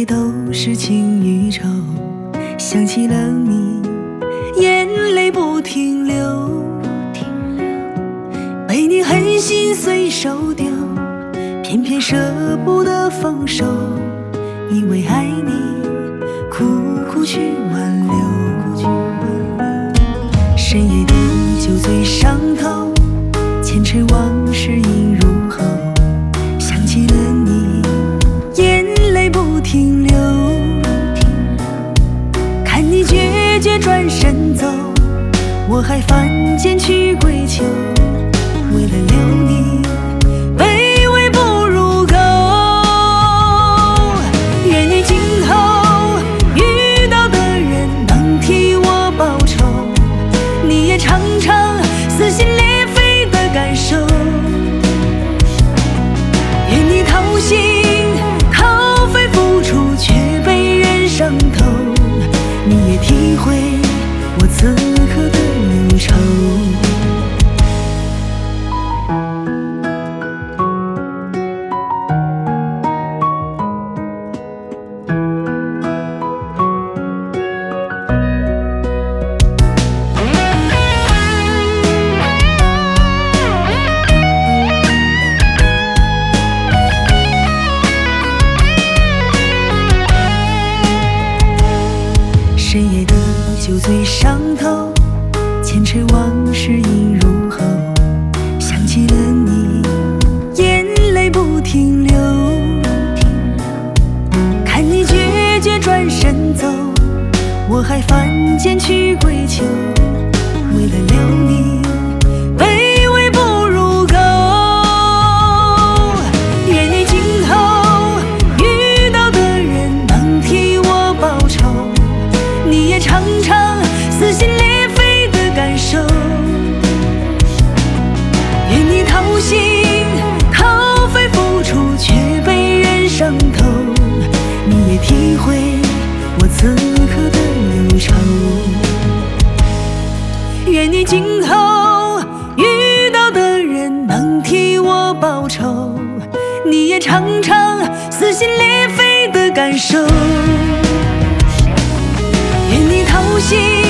夜都是情与愁，想起了你，眼泪不停流，被你狠心随手丢，偏偏舍不得放手，因为爱你，苦苦去挽留。深夜的酒醉上头，前尘往事映入喉，想起了你，眼泪不停流，看你决绝转身走，我还犯贱去跪求，为了留你，卑微不如狗。愿你今后遇到的人能替我报仇，你也尝尝撕心裂肺的感受。愿你掏心掏肺付出，却被人伤透，你也体会我此刻的忧愁。深夜的酒醉上头，前尘往事映入喉，想起了你，眼泪不停流，看你决绝转身走，我还犯贱去跪求，为了留你，卑微不如狗。愿你今后遇到的人能替我报仇，你也尝尝撕心裂肺的感受。愿你掏心掏肺付出，却被人伤透，你也体会我此刻的忧愁。愿你今后遇到的人能替我报仇，你也尝尝撕心裂肺的感受。愿你掏心